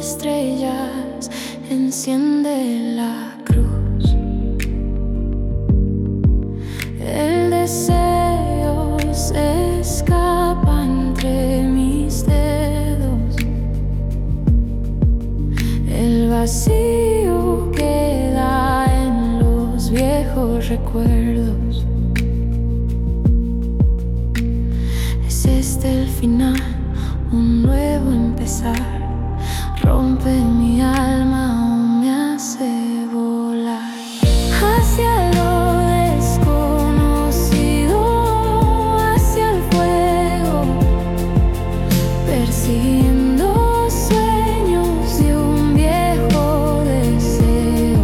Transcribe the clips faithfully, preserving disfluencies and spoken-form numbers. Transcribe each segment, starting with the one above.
estrellas enciende la cruz. El deseo se escapa entre mis dedos. El vacío queda en los viejos recuerdos. Es este el final, un nuevo empezar. Rompe mi alma o me hace volar hacia lo desconocido, hacia el fuego, persiguiendo sueños de un viejo deseo.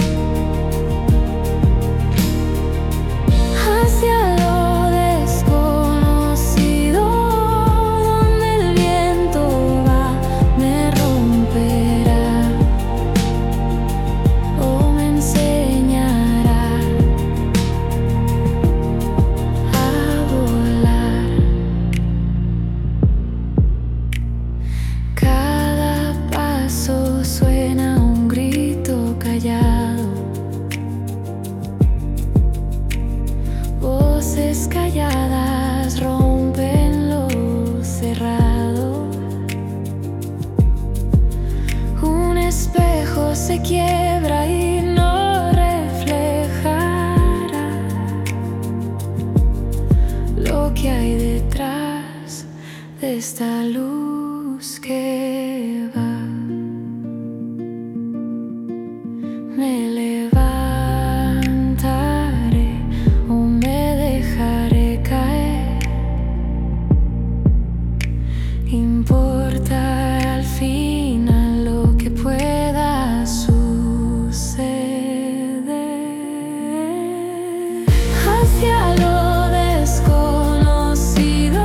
Hacia lo desconocido, donde el viento va, me romperá o me enseñará a volar. Cada paso suena un grito callado. Voces calladas rompen lo cerrado. Un espejo se quiebra y no reflejará lo que hay detrás de esta luz que va. Me levantaré o me dejaré caer. Importa al final lo que pueda suceder. Hacia lo desconocido,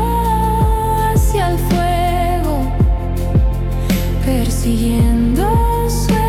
hacia el fuego, persiguiendo sueños.